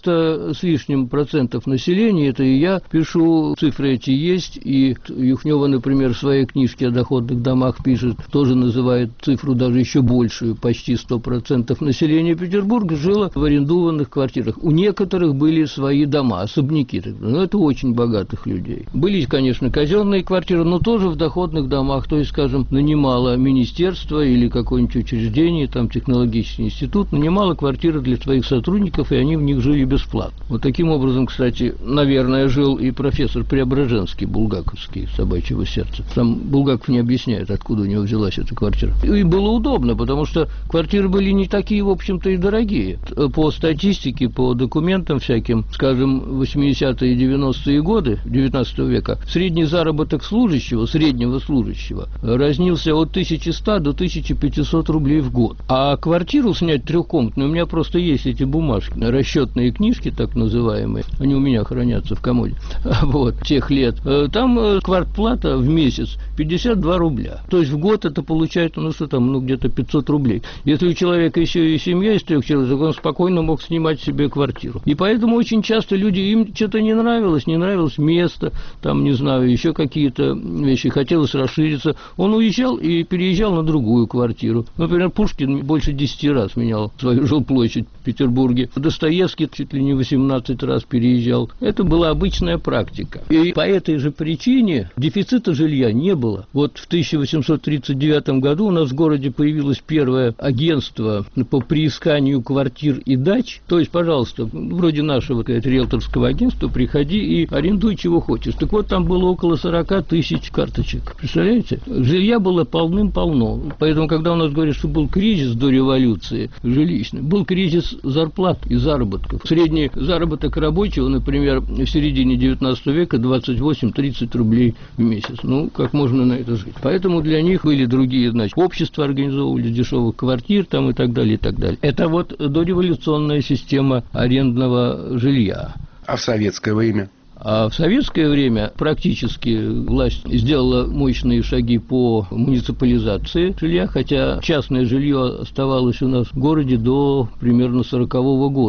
90 с лишним процентов населения, это и я пишу, цифры эти есть, и Юхнева, например, в своей книжке о доходных домах пишет, тоже называет цифру даже еще большую, почти 100% населения Петербурга жило в арендованных квартирах. У некоторых были свои дома, особняки, но это очень богатых людей. Были, конечно, казенные квартиры, но тоже в доходных домах, то есть, скажем, нанимало министерство или какое-нибудь учреждение, там технологический институт, нанимало квартиры для своих сотрудников, и они в них жили бесплатно. Вот таким образом, кстати, наверное, жил и профессор Преображенский, булгаковский, «Собачьего сердца». Сам Булгаков не объясняет, откуда у него взялась эта квартира. И было удобно, потому что квартиры были не такие, в общем-то, и дорогие. По статистике, по документам всяким, скажем, 80-е и 90-е годы 19 века, средний заработок среднего служащего, разнился от 1100 до 1500 рублей в год. А квартиру снять трехкомнатную, у меня просто есть эти бумажки, расчетные книжки, так называемые, они у меня хранятся в комоде, вот, тех лет. Там квартплата в месяц 52 рубля. То есть в год это получается, где-то 500 рублей. Если у человека еще и семья из 3 человек, он спокойно мог снимать себе квартиру. И поэтому очень часто люди, им что-то не нравилось место, там, не знаю, еще какие-то вещи, хотелось расшириться. Он уезжал и переезжал на другую квартиру. Например, Пушкин больше 10 раз менял свою жилплощадь в Петербурге. Достоевский чуть ли не 18 раз переезжал. Это была обычная практика. И по этой же причине дефицита жилья не было. Вот в 1839 году у нас в городе появилось первое агентство по приисканию квартир и дач. То есть, пожалуйста, вроде нашего риэлторского агентства, приходи и арендуй чего хочешь. Так вот, там было около 40 тысяч карточек. Представляете? Жилья было полным-полно. Поэтому, когда у нас говорят, что был кризис до революции жилищный, был кризис зарплат и заработков. Средний заработок рабочего, например, в середине 19 века 28-30 рублей в месяц. Ну, как можно на это жить? Поэтому для них были другие, общества организовывали дешевых квартир там и так далее, и так далее. Это вот дореволюционная система арендного жилья. А в советское время? А в советское время практически власть сделала мощные шаги по муниципализации жилья, хотя частное жилье оставалось у нас в городе до примерно 40-го года.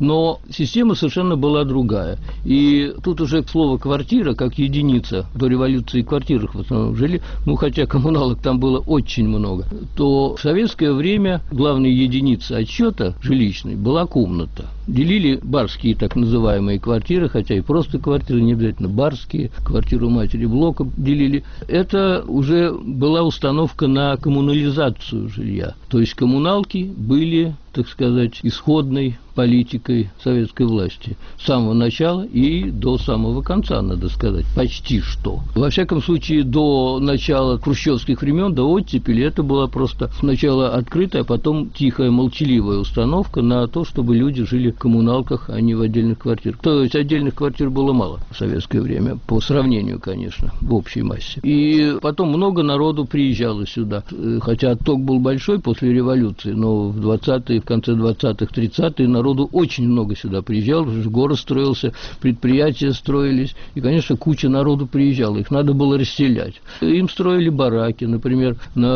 Но система совершенно была другая. И тут уже слово «квартира» как единица, до революции в квартирах в основном жили, хотя коммуналок там было очень много, то в советское время главной единицей отсчета жилищной была комната. Делили барские так называемые квартиры, хотя и просто квартиры, не обязательно барские, квартиру матери блока делили. Это уже была установка на коммунализацию жилья. То есть коммуналки были, так сказать, исходной политикой советской власти. С самого начала и до самого конца, надо сказать, почти что. Во всяком случае, до начала хрущевских времен, до оттепели, это была просто сначала открытая, а потом тихая, молчаливая установка на то, чтобы люди жили в коммуналках, а не в отдельных квартирах. То есть отдельных квартир было мало в советское время, по сравнению, конечно, в общей массе. И потом много народу приезжало сюда, хотя отток был большой после революции, но в 20-е, в конце 20-х, 30-е народу очень много сюда приезжало, город строился, предприятия строились, и, конечно, куча народу приезжала, их надо было расселять. Им строили бараки, например, на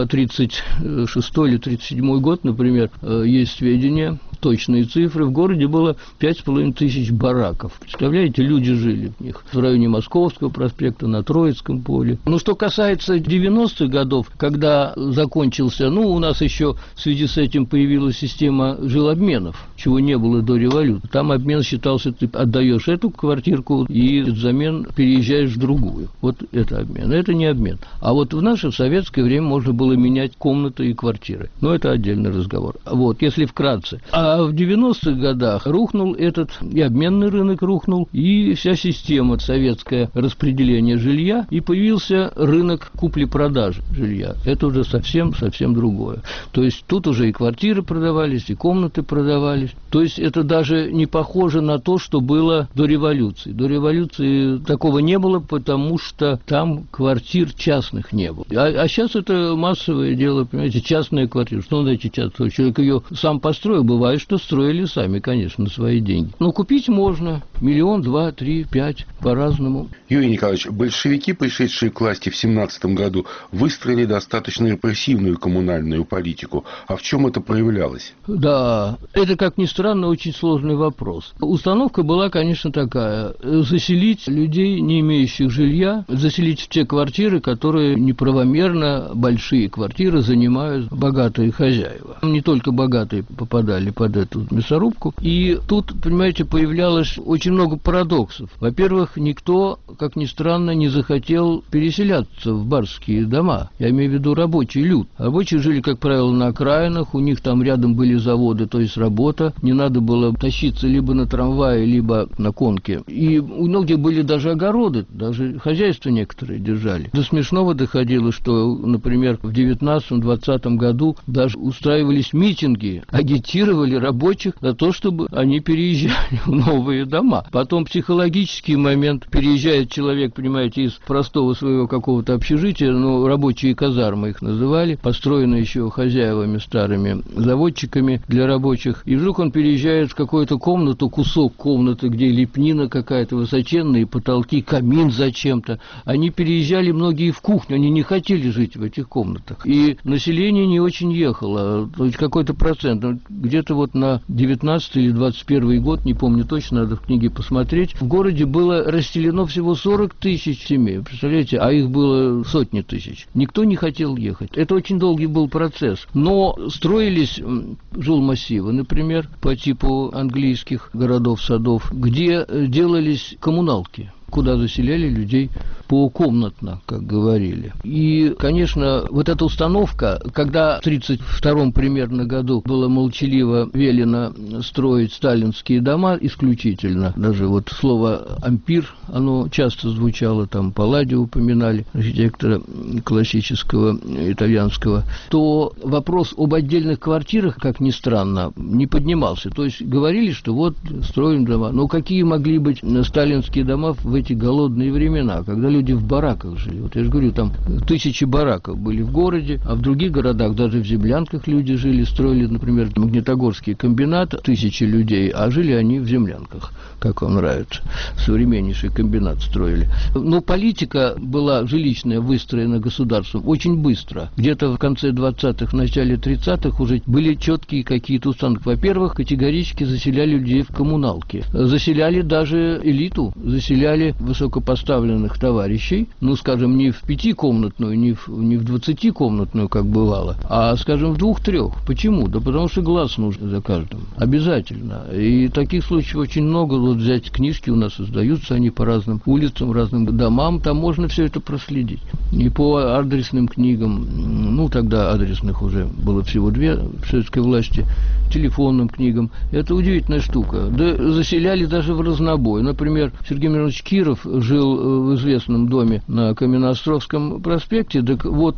36-й или 37-й год, например, есть сведения, точные цифры, в городе было 5500 бараков. Представляете, люди жили в них в районе Московского проспекта, на Троицком поле. Что касается 90-х годов, когда закончился, у нас еще в связи с этим появилась система жилобменов, чего не было до революции. Там обмен считался, ты отдаешь эту квартирку и взамен переезжаешь в другую. Вот это обмен. Это не обмен. А вот в наше советское время можно было менять комнаты и квартиры. Но это отдельный разговор. Вот, если вкратце. А в 90-х годах рухнул этот, и обменный рынок рухнул, и вся система советское распределение жилья, и появился рынок купли-продажи жилья. Это уже совсем другое. То есть тут уже и квартиры продавались, и комнаты продавались. То есть это даже не похоже на то, что было до революции. До революции такого не было, потому что там квартир частных не было. А сейчас это массовое дело, понимаете, частная квартира. Что значит частная? Человек ее сам построил, бывает, что строили сами, конечно, на свои деньги. Но купить можно. 1 000 000, 2, 3, 5, по-разному. Юрий Николаевич, большевики, пришедшие к власти в 17 году, выстроили достаточно репрессивную коммунальную политику. А в чем это проявлялось? Да, это, как ни странно, очень сложный вопрос. Установка была, конечно, такая. Заселить людей, не имеющих жилья, заселить в те квартиры, которые неправомерно, большие квартиры, занимают богатые хозяева. Не только богатые попадали под эту мясорубку. И тут, понимаете, появлялось очень много парадоксов. Во-первых, никто, как ни странно, не захотел переселяться в барские дома. Я имею в виду рабочий люд. Рабочие жили, как правило, на окраинах, у них там рядом были заводы, то есть работа. Не надо было тащиться либо на трамвае, либо на конке. И у многих были даже огороды, даже хозяйства некоторые держали. До смешного доходило, что, например, в 19-20 году даже устраивались митинги, агитировали рабочих за то, чтобы они переезжали в новые дома. Потом психологический момент. Переезжает человек, понимаете, из простого своего какого-то общежития, рабочие казармы их называли, построенные еще хозяевами старыми заводчиками для рабочих. И вдруг он переезжает в какую-то комнату, кусок комнаты, где лепнина какая-то высоченная, потолки, камин зачем-то. Они переезжали многие в кухню, они не хотели жить в этих комнатах. И население не очень ехало, то есть какой-то процент. Где-то вот на 19 или 21 год, не помню точно, надо в книге посмотреть, в городе было расселено всего 40 тысяч семей, представляете, а их было сотни тысяч. Никто не хотел ехать. Это очень долгий был процесс. Но строились жилмассивы, например, по типу английских городов-садов, где делались коммуналки, куда заселяли людей покомнатно, как говорили. И, конечно, вот эта установка, когда в 1932 примерно году было молчаливо велено строить сталинские дома исключительно, даже вот слово «ампир», оно часто звучало, там Палладио упоминали, архитектора классического итальянского, то вопрос об отдельных квартирах, как ни странно, не поднимался. То есть говорили, что вот строим дома. Но какие могли быть сталинские дома в в эти голодные времена, когда люди в бараках жили. Вот я же говорю, там 1000 бараков были в городе, а в других городах, даже в землянках люди жили, строили, например, Магнитогорский комбинат, 1000 людей, а жили они в землянках, как вам нравится. Современнейший комбинат строили. Но политика была жилищная, выстроена государством очень быстро. Где-то в конце 20-х, в начале 30-х уже были четкие какие-то установки. Во-первых, категорически заселяли людей в коммуналки. Заселяли даже элиту, заселяли высокопоставленных товарищей, ну, скажем, не в 5-комнатную, не в 20-комнатную, как бывало, а, скажем, в 2-3. Почему? Да потому что глаз нужен за каждым. Обязательно. И таких случаев очень много. Вот взять книжки у нас издаются, они по разным улицам, разным домам, там можно все это проследить. И по адресным книгам, ну, тогда адресных уже было всего 2 в советской власти, телефонным книгам. Это удивительная штука. Да заселяли даже в разнобой. Например, Сергей Миронович Киров жил в известном доме на Каменноостровском проспекте. Так вот,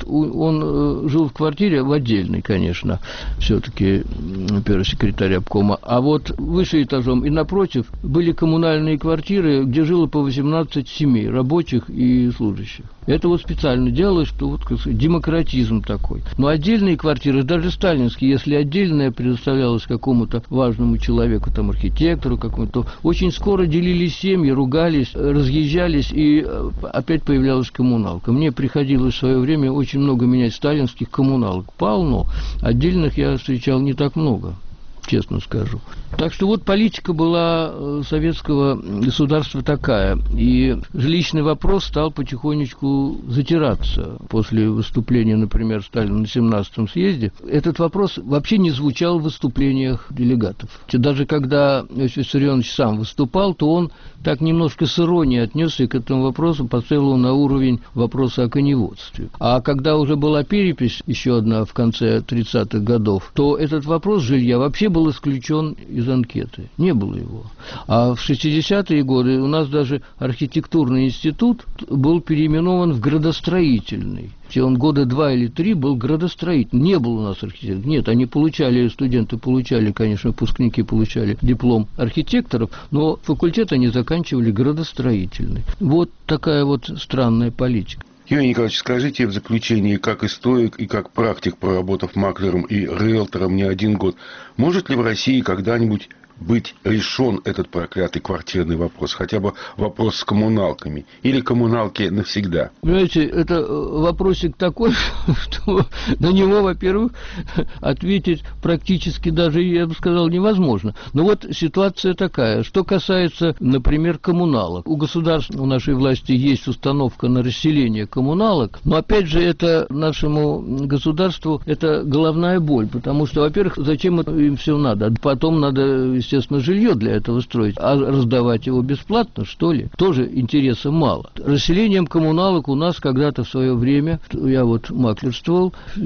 он жил в квартире, в отдельной, конечно, все-таки первый секретарь обкома. А вот выше этажом и напротив были коммунальные квартиры, где жило по 18 семей, рабочих и служащих. Это вот специально делалось, что вот, как сказать, демократизм такой. Но отдельные квартиры, даже сталинские, если отдельная предоставлялась какому-то важному человеку, там, архитектору какому-то, то очень скоро делились семьи, ругались, разъезжались, и опять появлялась коммуналка. Мне приходилось в свое время очень много менять сталинских коммуналок. Полно. Отдельных я встречал не так много, честно скажу. Так что вот политика была советского государства такая. И жилищный вопрос стал потихонечку затираться после выступления, например, Сталина на 17-м съезде. Этот вопрос вообще не звучал в выступлениях делегатов. Даже когда Иосиф Виссарионович сам выступал, то он так немножко с иронией отнесся к этому вопросу, поставил его на уровень вопроса о коневодстве. А когда уже была перепись, еще одна в конце 30-х годов, то этот вопрос жилья вообще был исключен из анкеты. Не было его. А в 60-е годы у нас даже архитектурный институт был переименован в градостроительный. Он года 2 или 3 был градостроительный. Не было у нас архитекторов. Нет, они получали, студенты получали, конечно, выпускники получали диплом архитекторов, но факультет они заканчивали градостроительный. Вот такая вот странная политика. Юрий Николаевич, скажите в заключении, как историк и как практик, проработав маклером и риэлтором не 1 год, может ли в России когда-нибудь быть решен этот проклятый квартирный вопрос, хотя бы вопрос с коммуналками, или коммуналки навсегда? Понимаете, это вопросик такой, что на него, во-первых, ответить практически даже, я бы сказал, невозможно. Но вот ситуация такая. Что касается, например, коммуналок. У государства, у нашей власти есть установка на расселение коммуналок, но, опять же, это нашему государству это головная боль, потому что, во-первых, зачем им все надо? Потом надо, естественно, жилье для этого строить, а раздавать его бесплатно, что ли, тоже интереса мало. Расселением коммуналок у нас когда-то в свое время, я вот маклерствовал, в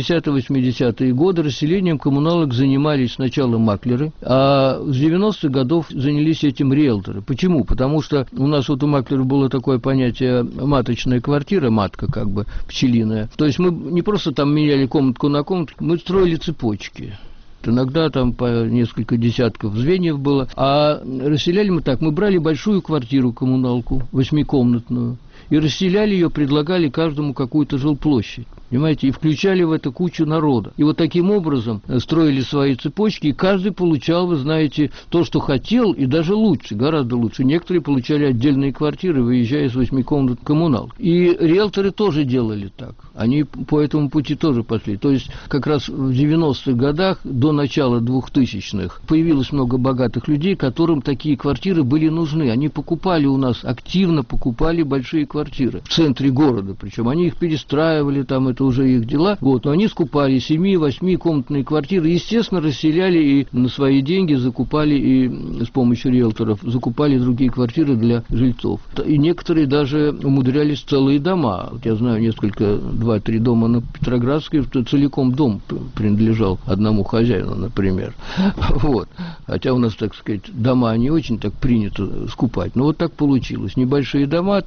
70-80-е годы расселением коммуналок занимались сначала маклеры, а с 90-х годов занялись этим риэлторы. Почему? Потому что у нас вот у маклеров было такое понятие маточная квартира, матка как бы пчелиная. То есть мы не просто там меняли комнатку на комнатку, мы строили цепочки. Иногда там по несколько десятков звеньев было. А расселяли мы так. Мы брали большую квартиру, коммуналку, 8-комнатную, и расселяли ее, предлагали каждому какую-то жилплощадь. Понимаете, и включали в это кучу народа. И вот таким образом строили свои цепочки, и каждый получал, вы знаете, то, что хотел, и даже лучше, гораздо лучше. Некоторые получали отдельные квартиры, выезжая с 8-комнат коммуналки. И риэлторы тоже делали так. Они по этому пути тоже пошли. То есть, как раз в 90-х годах, до начала 2000-х, появилось много богатых людей, которым такие квартиры были нужны. Они покупали у нас, активно покупали большие квартиры в центре города. Причем они их перестраивали, там это уже их дела. Вот, но они скупали 7-8-комнатные квартиры, естественно, расселяли и на свои деньги закупали, и с помощью риэлторов закупали другие квартиры для жильцов. И некоторые даже умудрялись целые дома. Вот я знаю несколько, 2-3 дома на Петроградской, что целиком дом принадлежал одному хозяину, например. Вот. Хотя у нас, так сказать, дома не очень так принято скупать. Но вот так получилось. Небольшие дома, там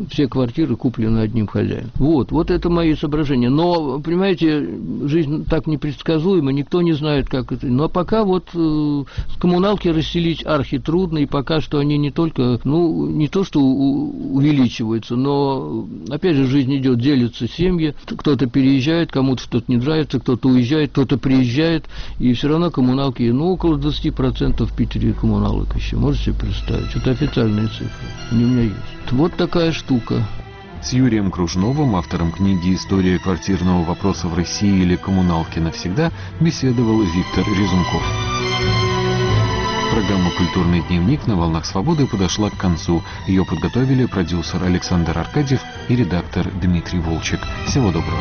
все квартиры куплены одним хозяином. Вот это мои соображения. Но, понимаете, жизнь так непредсказуема, никто не знает, как это. Но пока с коммуналки расселить архитрудно, и пока что они не только, не то что увеличиваются, но, опять же, жизнь идет, делятся семьи, кто-то переезжает, кому-то что-то не нравится, кто-то уезжает, кто-то приезжает, и все равно коммуналки, около 20% в Питере коммуналок еще, можете себе представить? Это официальные цифры, они у меня есть. Вот такая штука. С Юрием Кружновым, автором книги «История квартирного вопроса в России» или «Коммуналки навсегда», беседовал Виктор Резунков. Программа «Культурный дневник» на «Волнах Свободы» подошла к концу. Ее подготовили продюсер Александр Аркадьев и редактор Дмитрий Волчек. Всего доброго.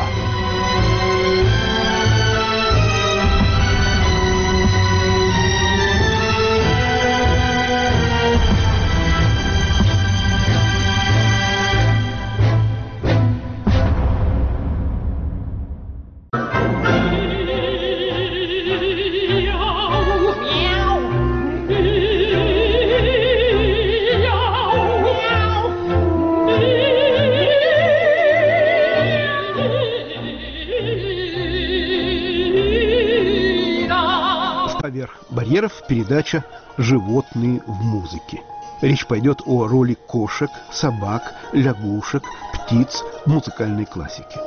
«Поверх барьеров» передача «Животные в музыке». Речь пойдет о роли кошек, собак, лягушек, птиц в музыкальной классике.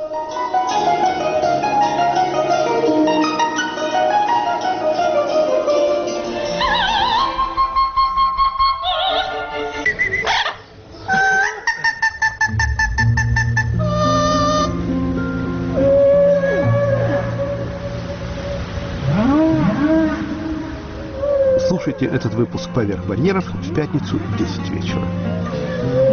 Слушайте этот выпуск «Поверх барьеров» в пятницу в 10 вечера.